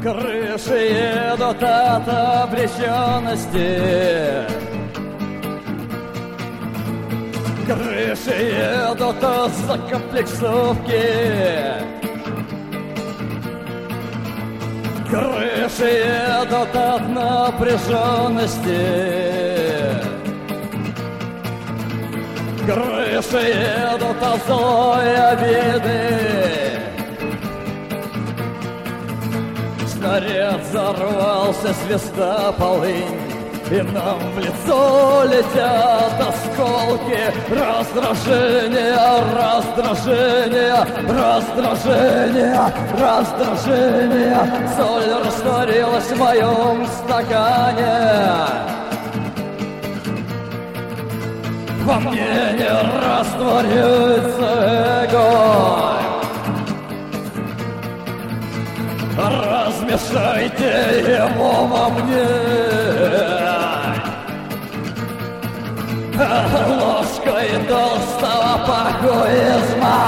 Крыши едут от обреченности. Крыши едут от закомплексовки. Крыши едут от напряженности. Крыши едут от злой обиды. Снаряд взорвался, свиста полынь, и нам в лицо летят осколки раздражения, раздражения, раздражения, раздражения. Соль растворилась в моем стакане. Во мне не растворяется эго. Размешайте его во мне. Ложкой толстого паркуизма,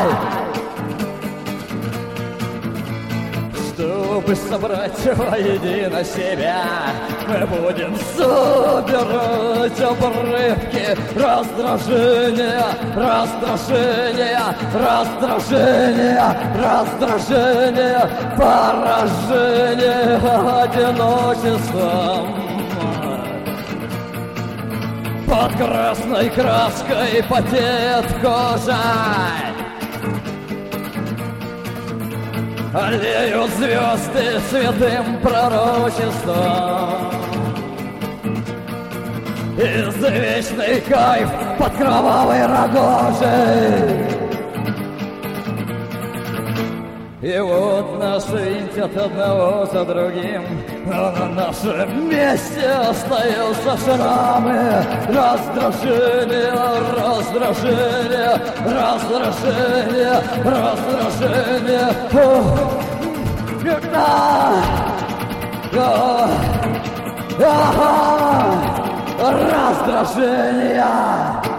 чтобы собрать воедино себя, мы будем собирать обрывки раздражения, раздражения, раздражения, раздражения, поражения одиночеством. Под красной краской потеет кожа. Аллеют звезды святым пророчеством. Извечный кайф под кровавой рогожей. И вот нас винтят одного за другим, но на нашем месте остаются шрамы. Раздражение, раздражение, раздражение, раздражение. Раздражение.